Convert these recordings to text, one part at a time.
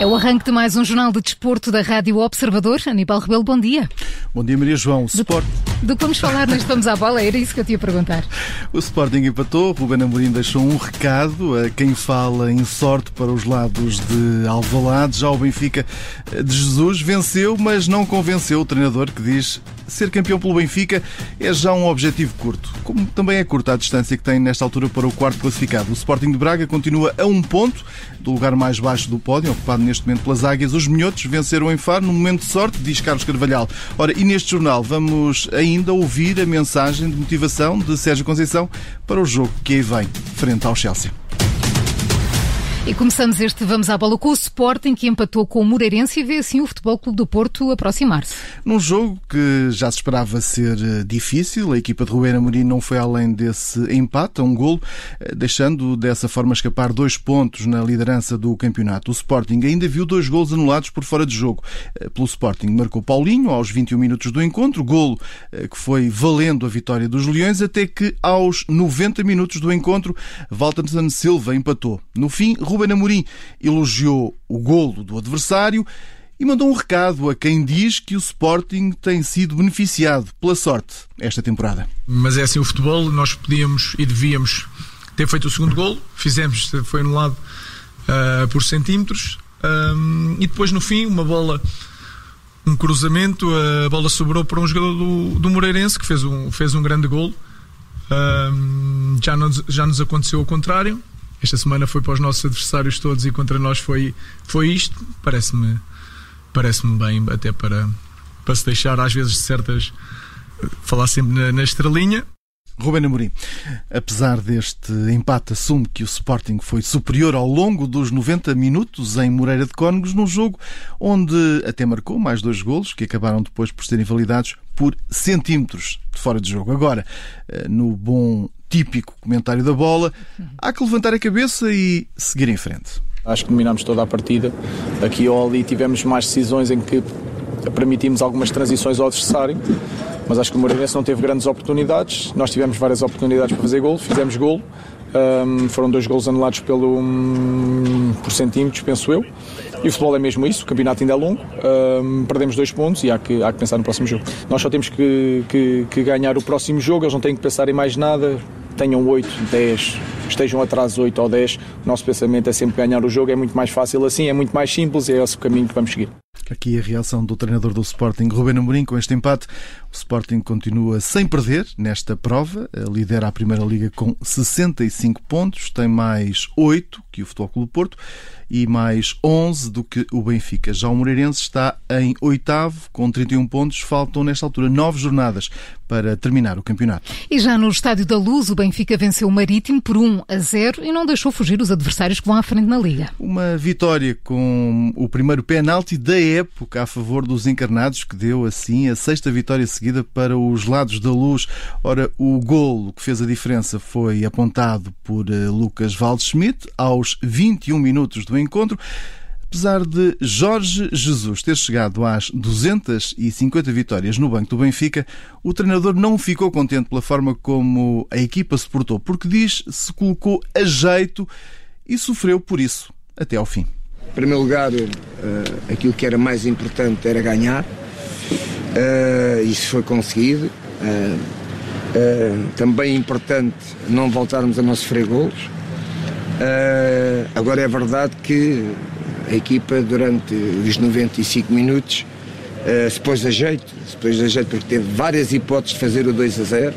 É o arranque de mais um jornal de desporto da Rádio Observador. Aníbal Rebelo, bom dia. Bom dia, Maria João. Do que vamos falar neste Vamos à Bola? Era isso que eu te ia perguntar. O Sporting empatou. Ruben Amorim deixou um recado a quem fala em sorte para os lados de Alvalade. Já o Benfica de Jesus venceu, mas não convenceu o treinador, que diz ser campeão pelo Benfica é já um objetivo curto, como também é curta a distância que tem nesta altura para o quarto classificado. O Sporting de Braga continua a 1 ponto do lugar mais baixo do pódio, ocupado neste momento pelas Águias. Os minhotos venceram em Faro no momento de sorte, diz Carlos Carvalhal. Ora, e neste jornal vamos ainda ouvir a mensagem de motivação de Sérgio Conceição para o jogo que aí vem, frente ao Chelsea. E começamos este Vamos à Bola com o Sporting, que empatou com o Moreirense e vê assim o Futebol Clube do Porto aproximar-se. Num jogo que já se esperava ser difícil, a equipa de Ruben Amorim não foi além desse empate a 1 golo, deixando dessa forma escapar 2 pontos na liderança do campeonato. O Sporting ainda viu 2 golos anulados por fora de jogo. Pelo Sporting marcou Paulinho aos 21 minutos do encontro, golo que foi valendo a vitória dos Leões, até que aos 90 minutos do encontro Walterson Silva empatou. No fim, Ruben Amorim elogiou o golo do adversário e mandou um recado a quem diz que o Sporting tem sido beneficiado pela sorte esta temporada. Mas é assim o futebol, nós podíamos e devíamos ter feito o segundo golo, fizemos, foi anulado por centímetros, e depois no fim uma bola, um cruzamento, a bola sobrou para um jogador do Moreirense que fez um grande golo. Já nos aconteceu o contrário. Esta semana foi para os nossos adversários todos e contra nós foi isto. Parece-me bem, até para se deixar às vezes certas, falar sempre na estrelinha. Ruben Amorim, apesar deste empate, assume que o Sporting foi superior ao longo dos 90 minutos em Moreira de Cónegos, num jogo onde até marcou mais 2 golos, que acabaram depois por serem validados por centímetros de fora de jogo. Agora, no bom típico comentário da bola, há que levantar a cabeça e seguir em frente. Acho que dominámos toda a partida. Aqui ou ali tivemos mais decisões em que permitimos algumas transições ao adversário, mas acho que o Moreirense não teve grandes oportunidades. Nós tivemos várias oportunidades para fazer golo, fizemos golo. Foram 2 golos anulados por centímetros, penso eu. E o futebol é mesmo isso, o campeonato ainda é longo. Perdemos 2 pontos e há que pensar no próximo jogo. Nós só temos que ganhar o próximo jogo, eles não têm que pensar em mais nada. Tenham 8, 10, estejam atrás 8 ou 10. O nosso pensamento é sempre ganhar o jogo, é muito mais fácil assim, é muito mais simples e é esse o caminho que vamos seguir. Aqui a reação do treinador do Sporting, Ruben Amorim, com este empate. O Sporting continua sem perder nesta prova, lidera a Primeira Liga com 65 pontos, tem mais 8 que o Futebol Clube do Porto e mais 11 do que o Benfica. Já o Moreirense está em 8º com 31 pontos, faltam nesta altura 9 jornadas para terminar o campeonato. E já no Estádio da Luz, o Benfica venceu o Marítimo por 1-0 e não deixou fugir os adversários que vão à frente na Liga. Uma vitória com o primeiro penalti da época a favor dos encarnados, que deu assim a 6ª vitória seguida para os lados da Luz. Ora, o golo que fez a diferença foi apontado por Lucas Waldschmidt aos 21 minutos do encontro. Apesar de Jorge Jesus ter chegado às 250 vitórias no banco do Benfica, o treinador não ficou contente pela forma como a equipa se portou, porque diz se colocou a jeito e sofreu por isso até ao fim. Em primeiro lugar, aquilo que era mais importante era ganhar. Isso foi conseguido. Também é importante não voltarmos a não sofrer golos. Agora é verdade que a equipa durante os 95 minutos se pôs a jeito porque teve várias hipóteses de fazer o 2-0.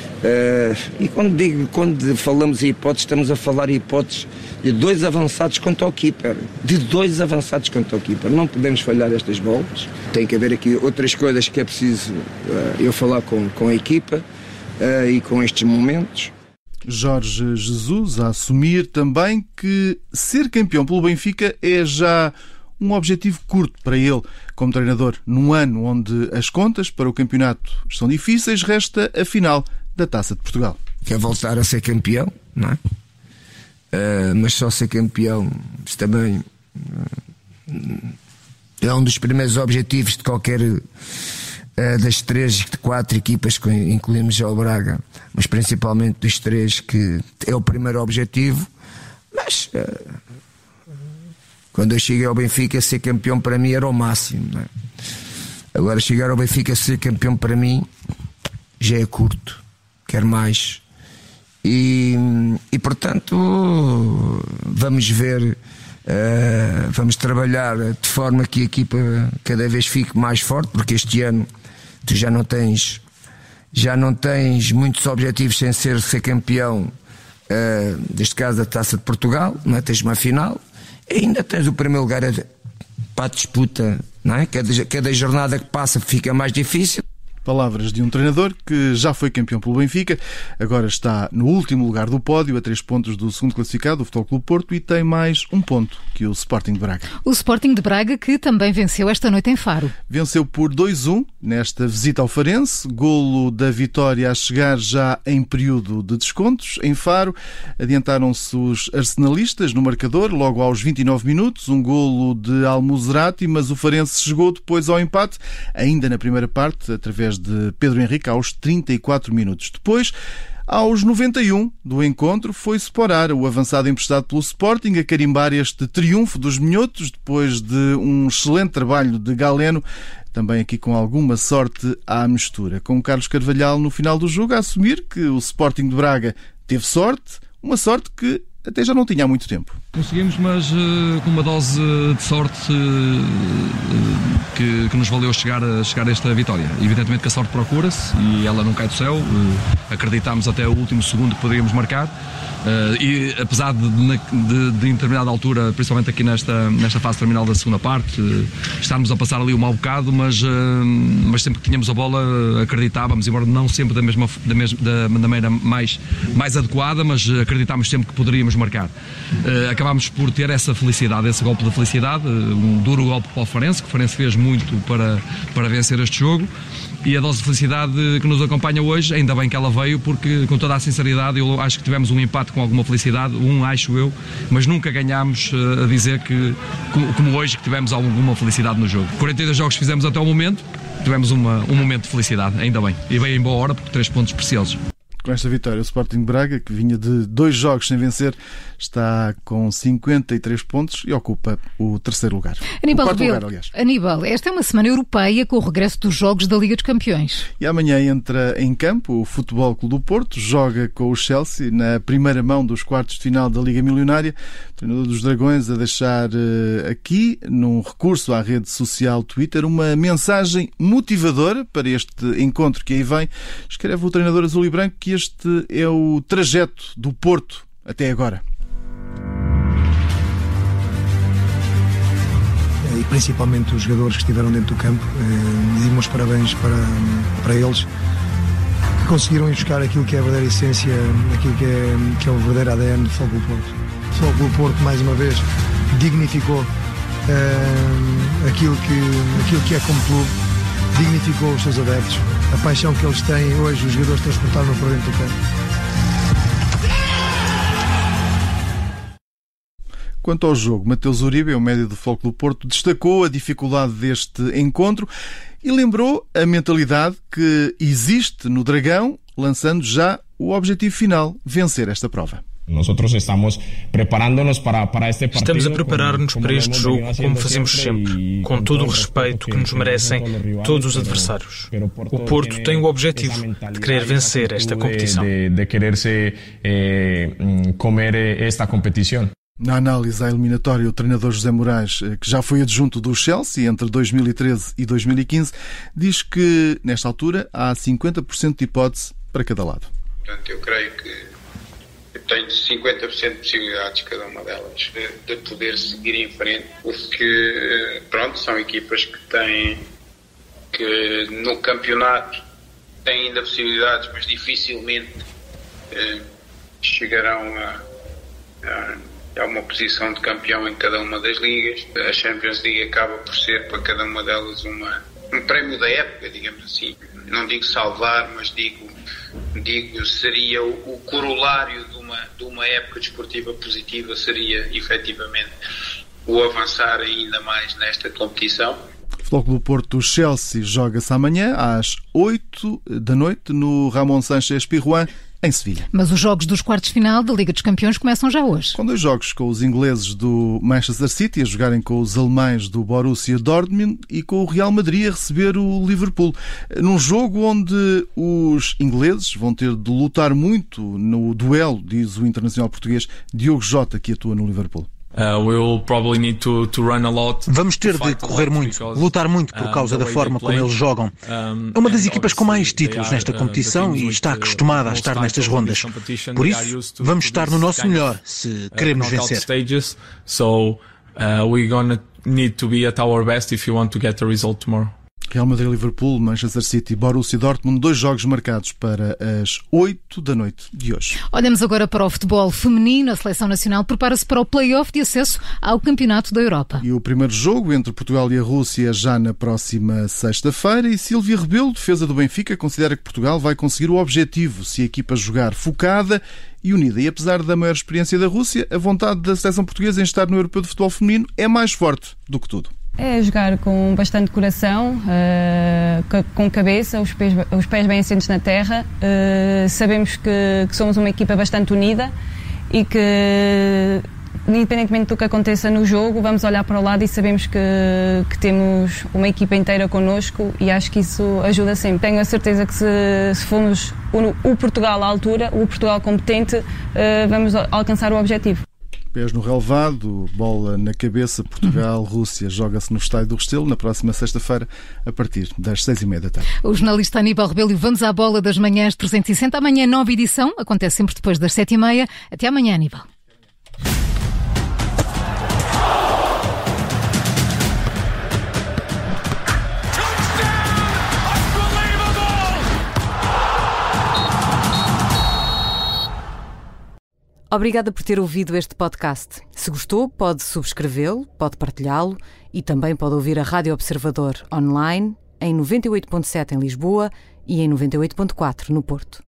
E quando falamos em hipóteses, estamos a falar em hipóteses de 2 avançados contra o keeper. Não podemos falhar estas bolas. Tem que haver aqui outras coisas que é preciso eu falar com a equipa e com estes momentos. Jorge Jesus a assumir também que ser campeão pelo Benfica é já um objetivo curto para ele como treinador. Num ano onde as contas para o campeonato são difíceis, resta a final da Taça de Portugal. Quer voltar a ser campeão, não é? Mas só ser campeão também é um dos primeiros objetivos de qualquer das 3, 4 equipas que incluímos já o Braga, mas principalmente dos 3, que é o primeiro objetivo. Mas Quando eu cheguei ao Benfica, ser campeão para mim era o máximo, não é? Agora chegar ao Benfica, ser campeão para mim já é curto, quero mais. E portanto vamos ver, vamos trabalhar de forma que a equipa cada vez fique mais forte, porque este ano tu já não tens muitos objetivos sem ser campeão, neste caso da Taça de Portugal, não é? Tens uma final e ainda tens o primeiro lugar para a disputa, não é? Cada jornada que passa fica mais difícil. Palavras de um treinador que já foi campeão pelo Benfica, agora está no último lugar do pódio, a 3 pontos do segundo classificado, o Futebol Clube Porto, e tem mais 1 ponto que o Sporting de Braga. O Sporting de Braga, que também venceu esta noite em Faro. Venceu por 2-1 nesta visita ao Farense, golo da vitória a chegar já em período de descontos. Em Faro adiantaram-se os arsenalistas no marcador, logo aos 29 minutos, um golo de Almuzerati, mas o Farense chegou depois ao empate, ainda na primeira parte, através de Pedro Henrique, aos 34 minutos. Depois, aos 91 do encontro, foi Sporar, o avançado emprestado pelo Sporting, a carimbar este triunfo dos minhotos, depois de um excelente trabalho de Galeno, também aqui com alguma sorte à mistura. Com Carlos Carvalhal no final do jogo a assumir que o Sporting de Braga teve sorte, uma sorte que até já não tinha há muito tempo. Conseguimos, mas com uma dose de sorte que nos valeu chegar a esta vitória. Evidentemente que a sorte procura-se e ela não cai do céu. Acreditámos até o último segundo que poderíamos marcar. E apesar de em determinada altura, principalmente aqui nesta fase terminal da segunda parte, estarmos a passar ali um mau bocado, mas sempre que tínhamos a bola acreditávamos, embora não sempre da maneira mais adequada, mas acreditámos sempre que poderíamos marcar. Acabámos por ter essa felicidade, esse golpe de felicidade, um duro golpe para o Farense, que o Farense fez muito para vencer este jogo. E a dose de felicidade que nos acompanha hoje, ainda bem que ela veio, porque com toda a sinceridade eu acho que tivemos um empate com alguma felicidade, acho eu, mas nunca ganhámos a dizer que, como hoje, que tivemos alguma felicidade no jogo. 42 jogos que fizemos até o momento, tivemos um momento de felicidade, ainda bem. E veio em boa hora, porque 3 pontos preciosos. Com esta vitória, o Sporting de Braga, que vinha de 2 jogos sem vencer, está com 53 pontos e ocupa o 3º lugar. Aníbal, o 4º lugar, aliás. Aníbal, esta é uma semana europeia com o regresso dos jogos da Liga dos Campeões. E amanhã entra em campo o Futebol Clube do Porto, joga com o Chelsea na primeira mão dos quartos de final da Liga Milionária. O treinador dos Dragões a deixar aqui, num recurso à rede social Twitter, uma mensagem motivadora para este encontro que aí vem. Escreve o treinador azul e branco que este é o trajeto do Porto até agora. E principalmente os jogadores que estiveram dentro do campo, digo meus parabéns para eles, que conseguiram ir buscar aquilo que é a verdadeira essência, aquilo que é o verdadeiro ADN do Futebol Clube Porto. O Futebol Clube Porto, mais uma vez, dignificou aquilo que é como clube, dignificou os seus adeptos, a paixão que eles têm hoje, os jogadores transportaram para dentro do campo. Quanto ao jogo, Mateus Uribe, o médio do Futebol Clube Porto, destacou a dificuldade deste encontro e lembrou a mentalidade que existe no Dragão, lançando já o objetivo final, vencer esta prova. Estamos a preparar-nos para este jogo como fazemos sempre, com todo o respeito que nos merecem todos os adversários. O Porto tem o objetivo de querer vencer esta competição. Na análise à eliminatória, o treinador José Moraes, que já foi adjunto do Chelsea entre 2013 e 2015, diz que, nesta altura, há 50% de hipótese para cada lado. Portanto, eu creio que tenho 50% de possibilidades, cada uma delas, de poder seguir em frente, porque, são equipas que no campeonato têm ainda possibilidades, mas dificilmente chegarão a uma posição de campeão em cada uma das ligas. A Champions League acaba por ser para cada uma delas um prémio da época, digamos assim. Não digo salvar, mas digo seria o corolário de uma época desportiva positiva, seria efetivamente o avançar ainda mais nesta competição. O Futebol Clube Porto Chelsea joga-se amanhã às 8 da noite no Ramon Sánchez Pizjuán, em Sevilha. Mas os jogos dos quartos de final da Liga dos Campeões começam já hoje. Com 2 jogos, com os ingleses do Manchester City a jogarem com os alemães do Borussia Dortmund e com o Real Madrid a receber o Liverpool. Num jogo onde os ingleses vão ter de lutar muito no duelo, diz o internacional português Diogo Jota, que atua no Liverpool. Vamos ter de correr muito, lutar muito por causa da forma como eles jogam. É uma das equipas com mais títulos nesta competição e está acostumada a estar nestas rondas. Por isso, vamos estar no nosso melhor se queremos vencer. Real Madrid, Liverpool, Manchester City, Borussia Dortmund, 2 jogos marcados para as 8 da noite de hoje. Olhamos agora para o futebol feminino. A Seleção Nacional prepara-se para o play-off de acesso ao Campeonato da Europa. E o primeiro jogo entre Portugal e a Rússia já na próxima sexta-feira. E Sílvia Rebelo, defesa do Benfica, considera que Portugal vai conseguir o objetivo se a equipa jogar focada e unida. E apesar da maior experiência da Rússia, a vontade da seleção portuguesa em estar no Europeu de Futebol Feminino é mais forte do que tudo. É jogar com bastante coração, com cabeça, os pés bem assentos na terra. Sabemos que somos uma equipa bastante unida e que, independentemente do que aconteça no jogo, vamos olhar para o lado e sabemos que temos uma equipa inteira connosco e acho que isso ajuda sempre. Tenho a certeza que se formos o Portugal à altura, o Portugal competente, vamos alcançar o objetivo. Pés no relevado, bola na cabeça. Portugal-Rússia joga-se no Estádio do Restelo na próxima sexta-feira a partir das 6h30 da tarde. O jornalista Aníbal Rebelo, vamos à bola das manhãs 360. Amanhã, nova edição, acontece sempre depois das 7h30. Até amanhã, Aníbal. Obrigada por ter ouvido este podcast. Se gostou, pode subscrevê-lo, pode partilhá-lo e também pode ouvir a Rádio Observador online em 98.7 em Lisboa e em 98.4 no Porto.